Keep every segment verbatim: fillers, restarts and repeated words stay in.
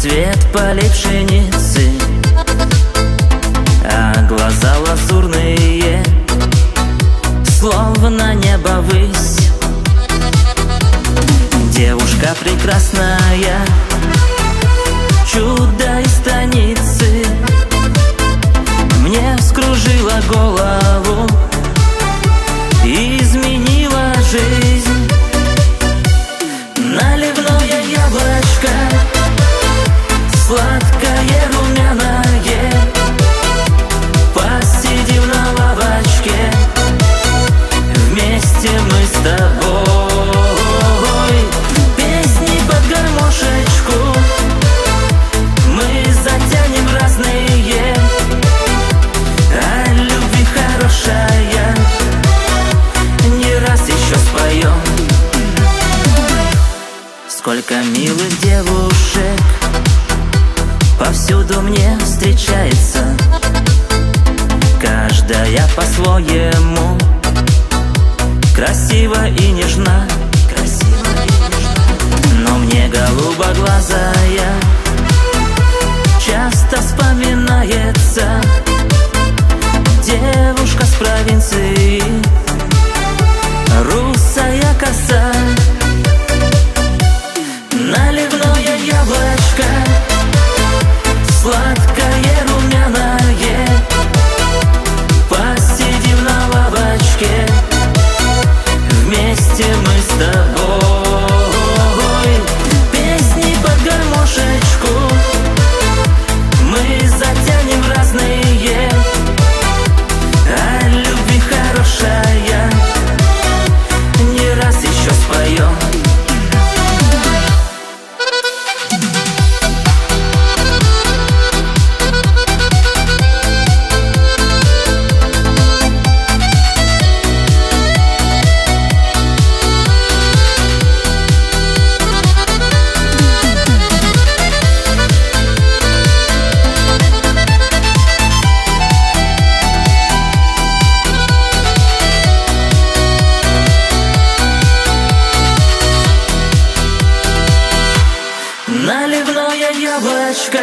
цвет полей пшеницы, а глаза лазурные, словно небо высь. Девушка прекрасная, чудо из станицы, мне вскружила голову и изменила жизнь. Наливное яблочко, сладкое, румяное, посидим на лавочке, вместе мы с тобой. Песни под гармошечку мы затянем разные, а любви хорошая не раз еще споем. Сколько милых девушек повсюду мне встречается, каждая по-своему красива и нежна. Но мне голубоглазая часто вспоминается девушка с провинции, русая коса. Наливное яблочко, сладкое, румяное, посидим на лавочке, вместе мы с тобой. Песни под гармошечку мы затянем разные, а любви хорошая не раз еще споем. Наливное яблочко,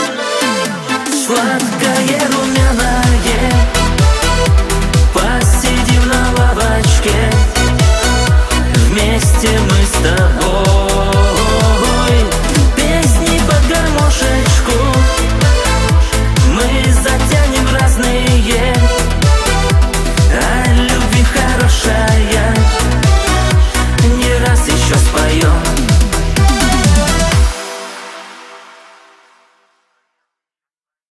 сладкое, румяное, посидим на лавочке, вместе мы с тобой.